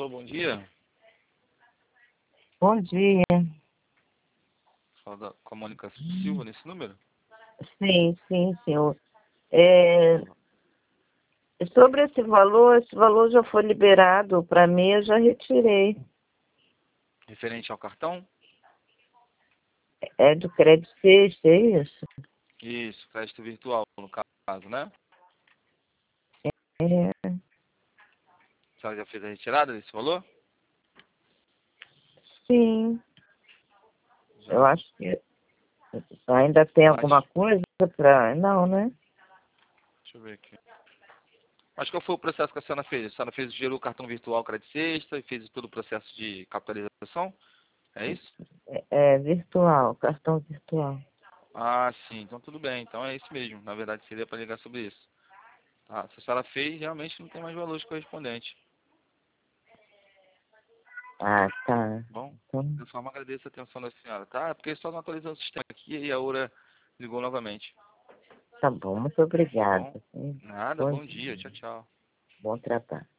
Alô, bom dia. Bom dia. Fala com a Mônica Silva nesse número? Sim, senhor. Sobre esse valor já foi liberado para mim, eu já retirei. Referente ao cartão? É do crédito sexta, é isso? Isso, crédito virtual, no caso, né? É, A senhora já fez a retirada desse valor? sim, eu Já. acho que ainda tem Mas, alguma coisa para... Não, né? deixa eu ver aqui. Mas qual foi o processo que a senhora fez? A senhora gerou o cartão virtual crédito sexta e fez todo o processo de capitalização? É isso? É virtual, cartão virtual. Ah, sim, então tudo bem. Então é isso mesmo. Na verdade, seria para ligar sobre isso. Tá? Se a senhora fez, realmente não tem mais valores correspondentes. Ah, tá. Bom, Então, de forma agradeço a atenção da senhora, tá? Porque só não atualizando o sistema aqui e a Aura ligou novamente. tá bom, muito Tá obrigada. bom? Sim. Nada, Bom bom dia. dia, Tchau, tchau. bom trabalho.